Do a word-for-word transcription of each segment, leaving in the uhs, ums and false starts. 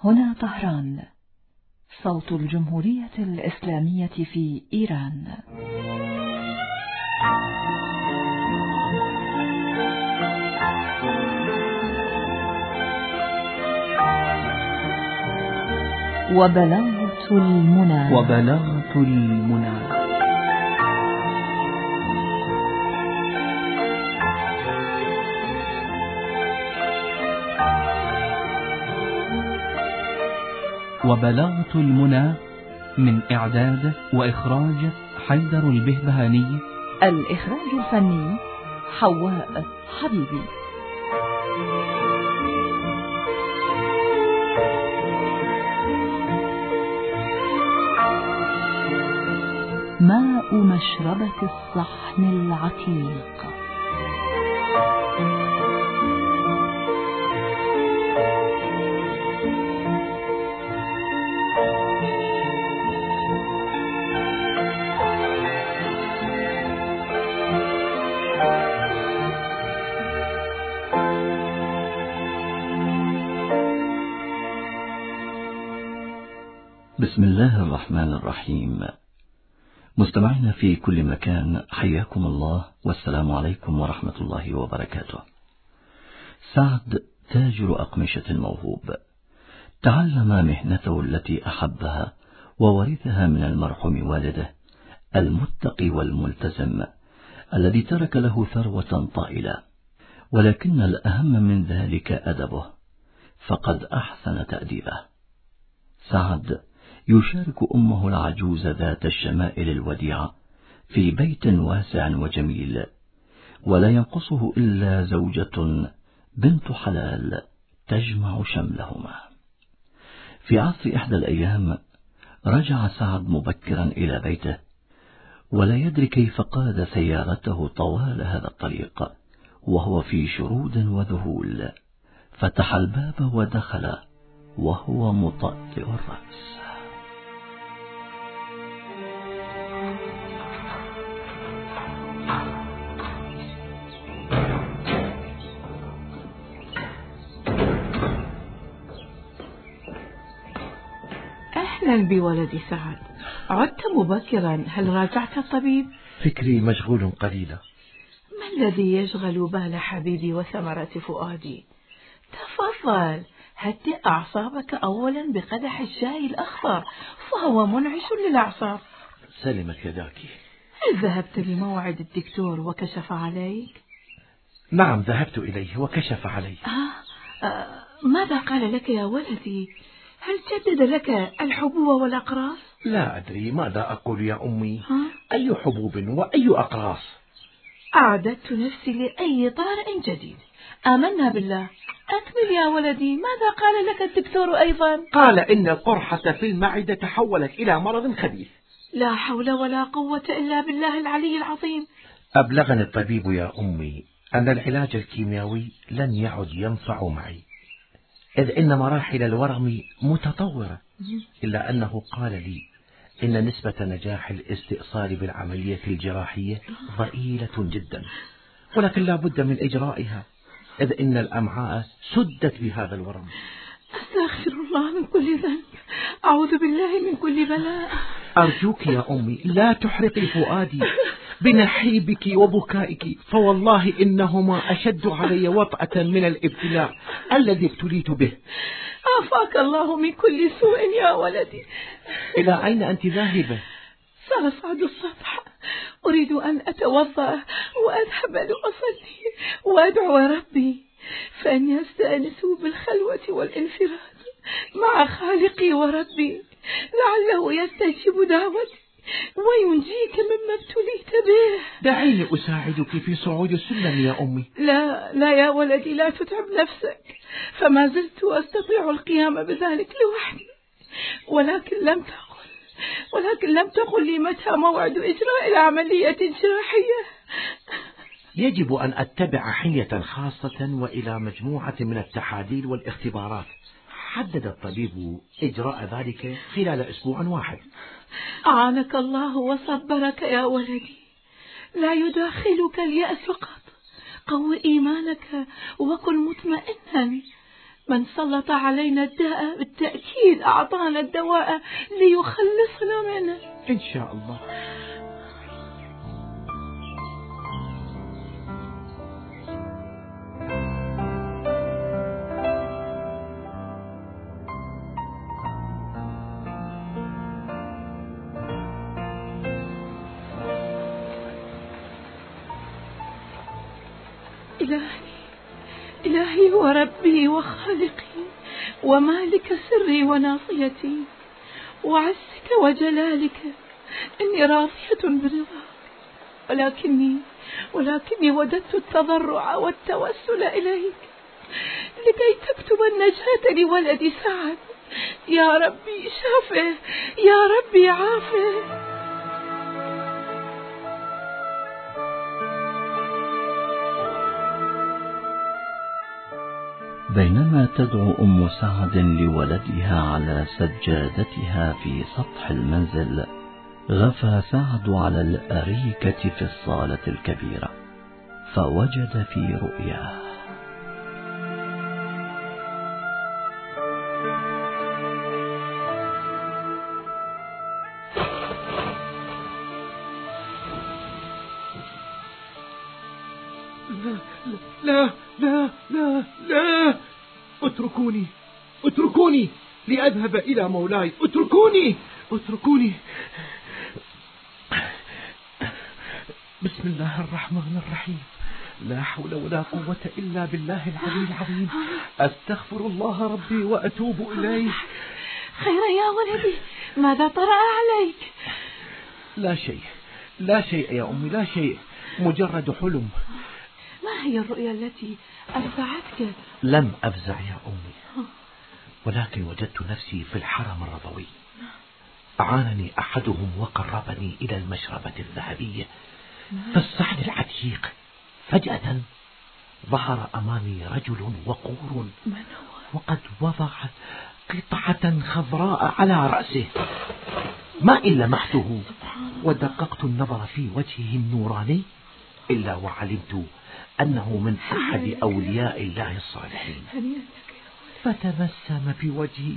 هنا طهران، صوت الجمهورية الإسلامية في إيران. وبلاغة المنى. وبلاغة المنى. وبلاغة المنى من إعداد وإخراج حيدر البهبهاني. الإخراج الفني حواء حبيبي. ماء مشربة الصحن العتيق. بسم الله الرحمن الرحيم. مستمعينا في كل مكان، حياكم الله والسلام عليكم ورحمة الله وبركاته. سعد تاجر أقمشة الموهوب، تعلم مهنته التي أحبها وورثها من المرحوم والده المتقي والملتزم الذي ترك له ثروة طائلة، ولكن الأهم من ذلك أدبه، فقد أحسن تأديبه. سعد يشارك أمه العجوز ذات الشمائل الوديعة في بيت واسع وجميل، ولا ينقصه إلا زوجة بنت حلال تجمع شملهما. في عصر إحدى الأيام رجع سعد مبكرا إلى بيته، ولا يدري كيف قاد سيارته طوال هذا الطريق وهو في شرود وذهول. فتح الباب ودخل وهو مطأطئ الرأس. أهلا بولدي سعد، عدت مبكرا، هل راجعت الطبيب؟ فكري مشغول قليلا. ما الذي يشغل بال حبيبي وثمرة فؤادي؟ تفضل، هدئ أعصابك أولا بقدح الشاي الأخضر، فهو منعش للأعصاب. سلمك يداك. هل ذهبت لموعد الدكتور وكشف عليك؟ نعم، ذهبت إليه وكشف علي. آه آه ماذا قال لك يا ولدي؟ هل جدد لك الحبوب والأقراص؟ لا أدري ماذا أقول يا أمي. ها؟ أي حبوب وأي أقراص؟ أعددت نفسي لأي طارئ جديد. آمنا بالله. أكمل يا ولدي، ماذا قال لك الدكتور أيضا؟ قال إن القرحة في المعدة تحولت إلى مرض خبيث. لا حول ولا قوة إلا بالله العلي العظيم. أبلغني الطبيب يا أمي أن العلاج الكيميائي لن يعد ينفع معي، إذ إن مراحل الورم متطورة، إلا أنه قال لي إن نسبة نجاح الاستئصال بالعملية الجراحية ضئيلة جدا، ولكن لا بد من إجرائها، إذ إن الأمعاء سدت بهذا الورم. أستغفر الله من كل ذنب، أعوذ بالله من كل بلاء. أرجوك يا أمي لا تحرقي فؤادي بنحيبك وبكائك، فوالله إنهما أشد علي وطأة من الابتلاء الذي ابتليت به. عافاك الله من كل سوء يا ولدي. إلى أين أنت ذاهبة؟ سأصعد السطح، أريد أن أتوضأ وأذهب لأصلي وأدعو ربي، فأني أستأنس بالخلوة والانفراد مع خالقي وربي، لعله يستجيب دعوتي وينجيك مما ابتليت به. دعيني أساعدك في صعود السلم يا أمي. لا لا يا ولدي، لا تتعب نفسك، فما زلت أستطيع القيام بذلك لوحدي، ولكن لم تقل ولكن لم تقل لي متى موعد إجراء العملية الجراحية. يجب أن أتبع حية خاصة وإلى مجموعة من التحاليل والاختبارات. حدد الطبيب إجراء ذلك خلال أسبوع واحد. أعانك الله وصبرك يا ولدي، لا يداخلك اليأس قط، قو إيمانك وكن مطمئنا، من سلط علينا الداء بالتأكيد أعطانا الدواء ليخلصنا منه إن شاء الله. إلهي إلهي وربي وخالقي ومالك سري وناصيتي وعزك وجلالك، إني راضية برضاك، ولكني ولكني وددت التضرع والتوسل إليك لكي تكتب النجاة لولدي سعد. يا ربي شافه، يا ربي عافه. بينما تدعو أم سعد لولدها على سجادتها في سطح المنزل، غفى سعد على الأريكة في الصالة الكبيرة، فوجد في رؤياه لا لا لا لا اتركوني اتركوني لأذهب إلى مولاي. اتركوني اتركوني. بسم الله الرحمن الرحيم. لا حول ولا قوة إلا بالله العلي العظيم. أستغفر الله ربي وأتوب إليه. خيرا يا ولدي، ماذا طرأ عليك؟ لا شيء لا شيء يا أمي، لا شيء، مجرد حلم. ما هي الرؤيا التي أفزعتك؟ لم أفزع يا أمي، ولكن وجدت نفسي في الحرم الرضوي. أعانني أحدهم وقربني إلى المشربة الذهبية في الصحن العتيق. فجأة ظهر أمامي رجل وقور، وقد وضع قطعة خضراء على رأسه. ما إن لمحته ودققت النظر في وجهه النوراني إلا وعلمت أنه من أحد أولياء الله الصالحين. فتبسم بوجهي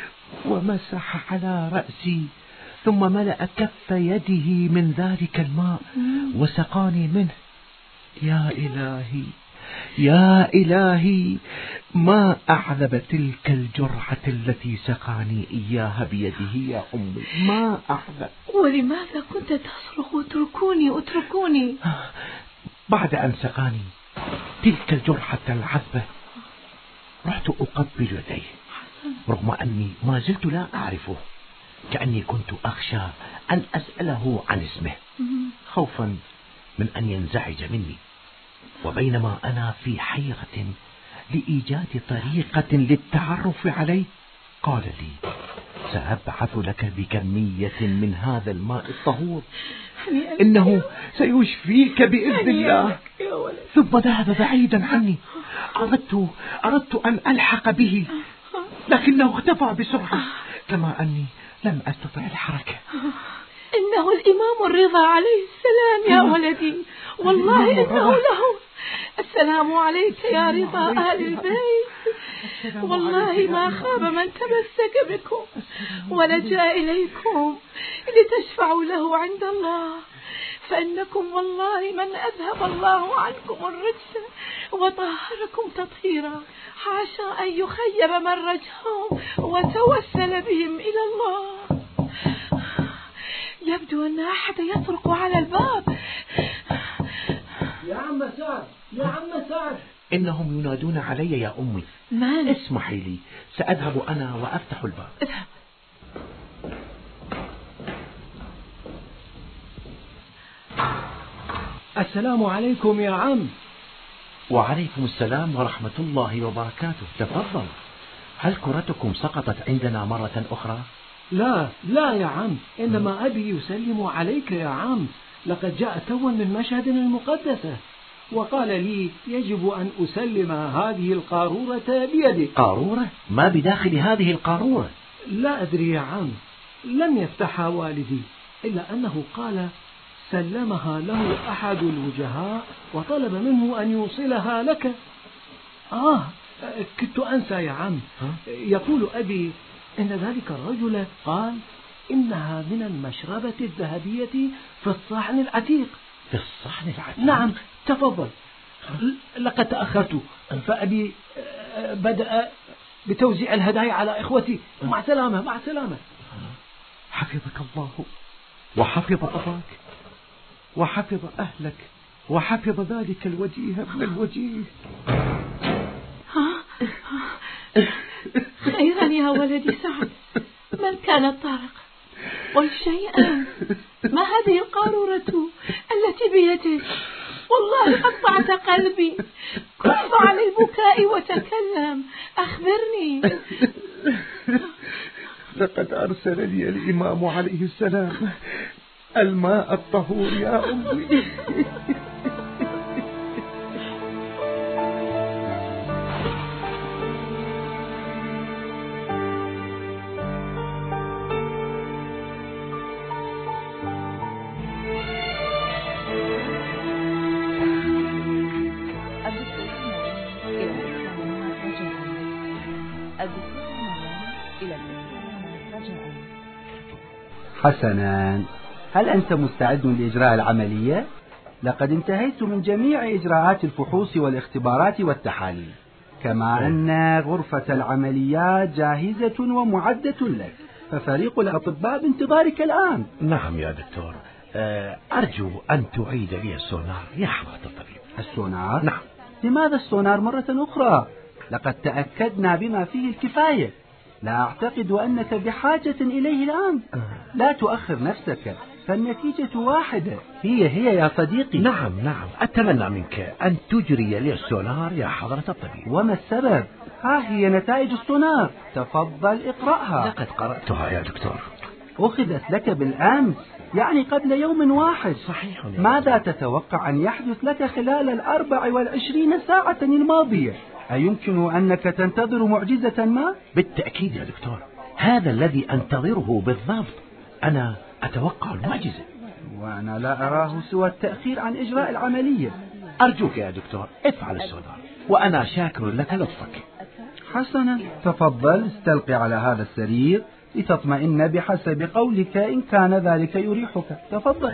ومسح على رأسي، ثم ملأ كف يده من ذلك الماء وسقاني منه. يا إلهي يا إلهي، ما أعذب تلك الجرعة التي سقاني إياها بيده يا أمي، ما أعذب. ولماذا كنت تصرخ اتركوني اتركوني؟ بعد أن سقاني تلك الجرعة العذبة رحت أقبل يديه، رغم أني ما زلت لا أعرفه، كأني كنت أخشى أن أسأله عن اسمه خوفا من أن ينزعج مني. وبينما أنا في حيرة لإيجاد طريقة للتعرف عليه، قال لي: سأبعث لك بكمية من هذا الماء الطهور، إنه سيشفيك بإذن الله. ثم ذهب بعيدا عني. أردت, أردت أن ألحق به، لكنه اختفى بسرعة، كما أني لم أستطع الحركة. إنه الإمام الرضا عليه السلام يا ولدي، والله إنه له. السلام عليك يا رضا أهل البيت، والله ما خاب من تمسك بكم ولجأ إليكم لتشفعوا له عند الله، فإنكم والله من أذهب الله عنكم الرجس وطهركم تطهيرا، حاشا أن يخيب من رجاهم وتوسل بهم إلى الله. يبدو أن أحد يطرق على الباب. يا عم سعد، يا عم سعد. إنهم ينادون علي يا أمي. من؟ اسمحي لي، سأذهب أنا وأفتح الباب. اذهب. السلام عليكم يا عم. وعليكم السلام ورحمة الله وبركاته. تفضل. هل كرتكم سقطت عندنا مرة أخرى؟ لا لا يا عم، إنما أبي يسلم عليك يا عم، لقد جاء توا من مشهدنا المقدسة، وقال لي يجب أن أسلم هذه القارورة بيدك. قارورة؟ ما بداخل هذه القارورة؟ لا أدري يا عم، لم يفتحها والدي، إلا أنه قال سلمها له أحد الوجهاء وطلب منه أن يوصلها لك. آه كدت أنسى يا عم. يقول أبي إن ذلك الرجل قال إنها من المشربة الذهبية في الصحن العتيق. في الصحن العتيق؟ نعم، تفضل. لقد تأخرت، فأبي بدأ بتوزيع الهدايا على إخوتي. مع سلامة مع سلامة. حفظك الله وحفظ أباك وحفظ أهلك وحفظ ذلك الوجيه ابن الوجيه. خيرا يا ولدي سعد، من كان الطارق؟ قل شيئا. ما هذه القارورة التي بيدك؟ والله قطعت قلبي. كف عن البكاء وتكلم، أخبرني. لقد أرسل لي الإمام عليه السلام الماء الطهور يا أمي. حسنا، هل أنت مستعد لإجراء العملية؟ لقد انتهيت من جميع إجراءات الفحوص والاختبارات والتحاليل، كما أن غرفة العمليات جاهزة ومعدة لك، ففريق الأطباء بانتظارك الآن. نعم يا دكتور، أرجو أن تعيد لي السونار يا حضرة الطبيب. السونار؟ نعم. لماذا السونار مرة أخرى؟ لقد تأكدنا بما فيه الكفاية. لا أعتقد أنك بحاجة إليه الآن. لا تؤخر نفسك، فالنتيجة واحدة، هي هي يا صديقي. نعم نعم، أتمنى منك أن تجري لي السونار يا حضرة الطبيب. وما السبب؟ ها هي نتائج السونار، تفضل اقرأها. لقد قرأتها يا دكتور. أخذت لك بالأمس، يعني قبل يوم واحد. صحيح. ماذا تتوقع أن يحدث لك خلال الأربع والعشرين ساعة الماضية؟ أيمكن أنك تنتظر معجزة ما؟ بالتأكيد يا دكتور، هذا الذي أنتظره بالضبط. أنا أتوقع المعجزة. وأنا لا أراه سوى التأخير عن إجراء العملية. أرجوك يا دكتور افعل السونار، وأنا شاكر لك لطفك. حسنا، تفضل استلقي على هذا السرير لتطمئن بحسب قولك إن كان ذلك يريحك. تفضل.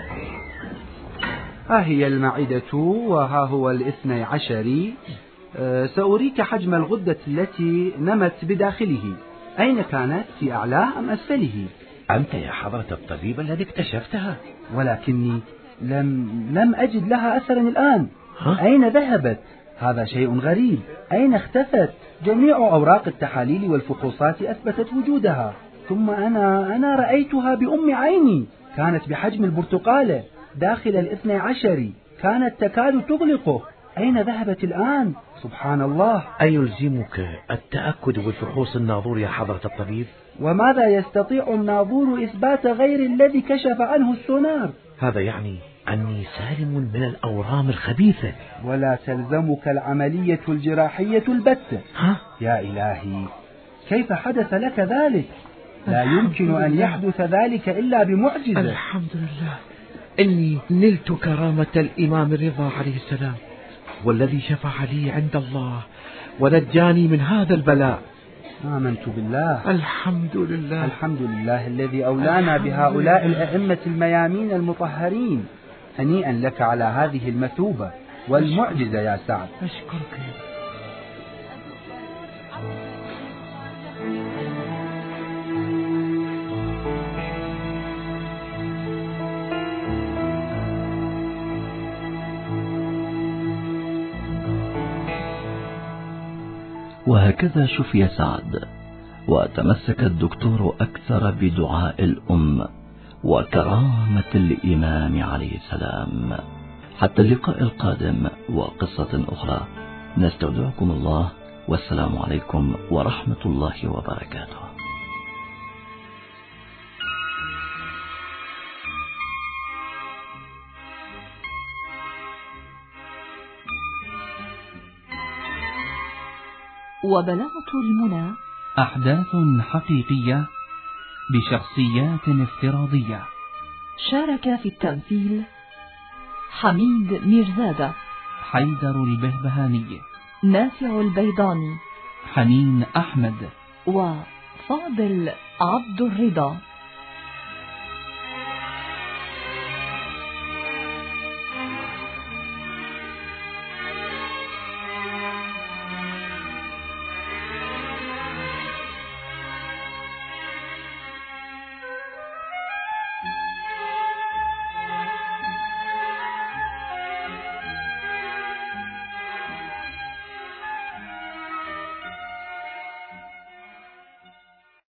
ها هي المعدة وها هو الاثني عشري. أه سأريك حجم الغدة التي نمت بداخله. أين كانت؟ في أعلاه أم أسفله؟ أنت يا حضرة الطبيب الذي اكتشفتها. ولكني لم لم أجد لها أثرا الآن. ها؟ أين ذهبت؟ هذا شيء غريب. أين اختفت؟ جميع أوراق التحاليل والفحوصات أثبتت وجودها. ثم أنا أنا رأيتها بأم عيني، كانت بحجم البرتقالة داخل الاثني عشري، كانت تكاد تغلقه. أين ذهبت الآن؟ سبحان الله. أيلزمك التأكد بفحوص الناظور يا حضرة الطبيب؟ وماذا يستطيع الناظور إثبات غير الذي كشف عنه السونار؟ هذا يعني أني سالم من الأورام الخبيثة. ولا تلزمك العملية الجراحية البتة. ها؟ يا إلهي، كيف حدث لك ذلك؟ لا يمكن أن يحدث ذلك إلا بمعجزة. الحمد لله، إني نلت كرامة الإمام الرضا عليه السلام، والذي شفع لي عند الله ونجاني من هذا البلاء. آمنت بالله. الحمد لله. الحمد لله الذي أولانا بهؤلاء الأئمة الميامين المطهرين. هنيئا لك على هذه المثوبة والمعجزة يا سعد. أشكرك. وهكذا شفي سعد، وتمسك الدكتور أكثر بدعاء الأم وكرامة الإمام عليه السلام. حتى اللقاء القادم وقصة أخرى، نستودعكم الله، والسلام عليكم ورحمة الله وبركاته. وبلاغة المنى، أحداث حقيقية بشخصيات افتراضية. شارك في التمثيل حميد ميرزادة، حيدر البهبهاني، نافع البيضاني، حنين أحمد وفاضل عبد الرضا.